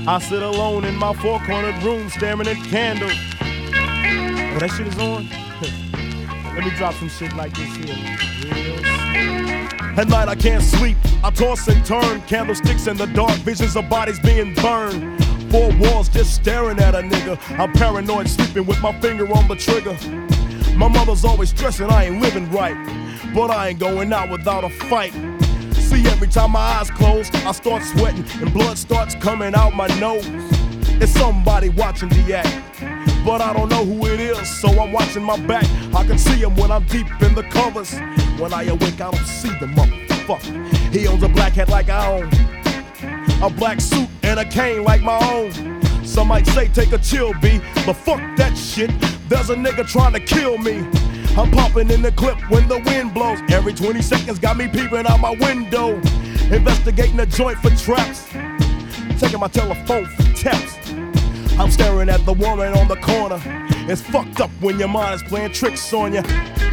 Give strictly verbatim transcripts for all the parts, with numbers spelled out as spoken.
I sit alone in my four-cornered room staring at candles. Oh, that shit is on? Let me drop some shit like this here. Real. At night I can't sleep, I toss and turn. Candlesticks in the dark, visions of bodies being burned. Four walls just staring at a nigga. I'm paranoid, sleeping with my finger on the trigger. My mother's always stressing I ain't living right, but I ain't going out without a fight. See, every time my eyes close, I start sweating and blood starts coming out my nose. It's somebody watching the act, but I don't know who it is, so I'm watching my back. I can see him when I'm deep in the covers. When I awake, I don't see the motherfucker. He owns a black hat like I own, a black suit and a cane like my own. Some might say take a chill, B, but fuck that shit. There's a nigga trying to kill me. I'm popping in the clip when the wind blows. Every twenty seconds got me peeping out my window, investigating the joint for traps, taking my telephone for taps. I'm staring at the woman on the corner. It's fucked up when your mind is playing tricks on you.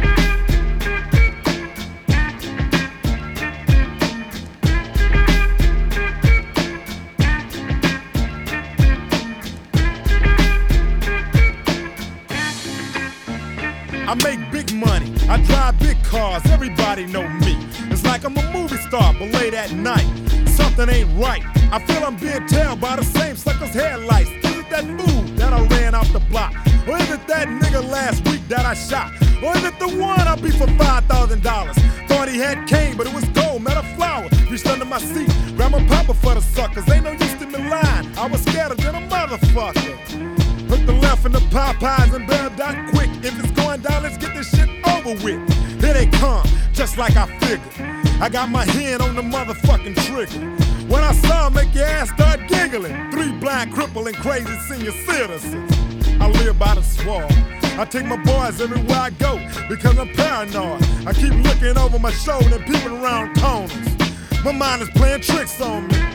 I make big money, I drive big cars, everybody know me. It's like I'm a movie star, but late at night, something ain't right. I feel I'm being tailed by the same sucker's headlights. Is it that fool that I ran off the block? Or is it that nigga last week that I shot? Or is it the one I beat for five thousand dollars? Thought he had cane, but it was gold, met a flower. Reached under my seat, grabbed my papa for the suckers. Ain't no use to me lying, I was scared than a motherfucker. Hook the left in the Popeyes and bail down quick. If it's going down, let's get this shit over with. Here they come, just like I figured. I got my hand on the motherfucking trigger. When I saw 'em, make your ass start giggling. Three blind, crippling, crazy senior citizens. I live by the swamp. I take my boys everywhere I go because I'm paranoid. I keep looking over my shoulder and peeping around corners. My mind is playing tricks on me.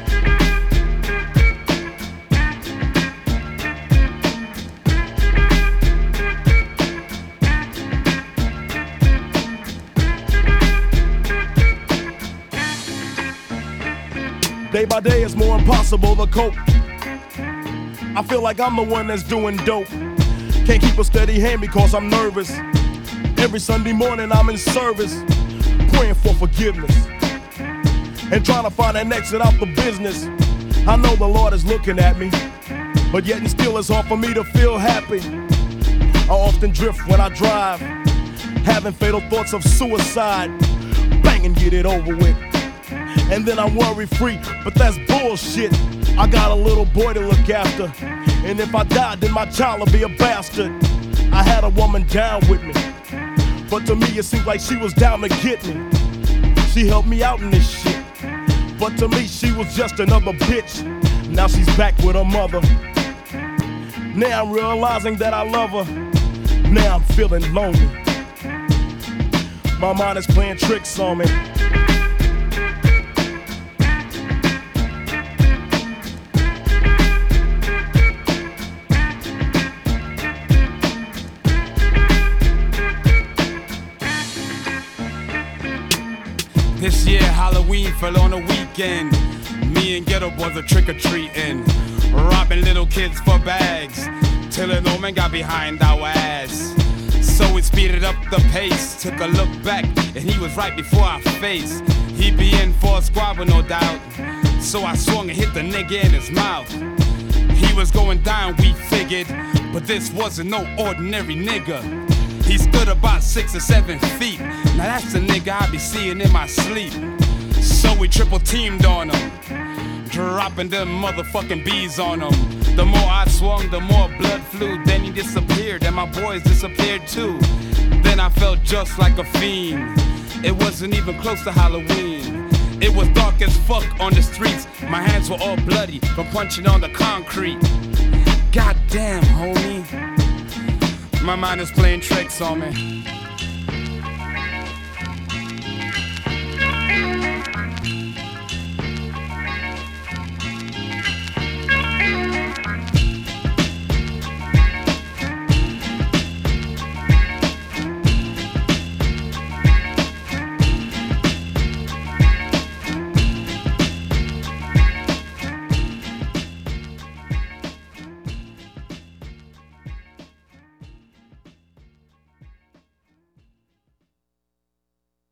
Day by day it's more impossible to cope. I feel like I'm the one that's doing dope. Can't keep a steady hand because I'm nervous. Every Sunday morning I'm in service, praying for forgiveness and trying to find an exit out the business. I know the Lord is looking at me, but yet and still it's hard for me to feel happy. I often drift when I drive, having fatal thoughts of suicide. Bang and get it over with, and then I'm worry free, but that's bullshit. I got a little boy to look after, and if I die, then my child will be a bastard. I had a woman down with me, but to me it seemed like she was down to get me. She helped me out in this shit, but to me she was just another bitch. Now she's back with her mother. Now I'm realizing that I love her. Now I'm feeling lonely. My mind is playing tricks on me. This year Halloween fell on a weekend. Me and Ghetto Boys are trick-or-treating, robbing little kids for bags, till an old man got behind our ass. So we speeded up the pace, took a look back, and he was right before our face. He'd be in for a squabble, no doubt, so I swung and hit the nigga in his mouth. He was going down, we figured, but this wasn't no ordinary nigga. He stood about six or seven feet. Now that's the nigga I be seeing in my sleep. So we triple teamed on him, dropping them motherfucking bees on him. The more I swung, the more blood flew. Then he disappeared, and my boys disappeared too. Then I felt just like a fiend. It wasn't even close to Halloween. It was dark as fuck on the streets. My hands were all bloody from punching on the concrete. Goddamn, homie, my mind is playing tricks on me.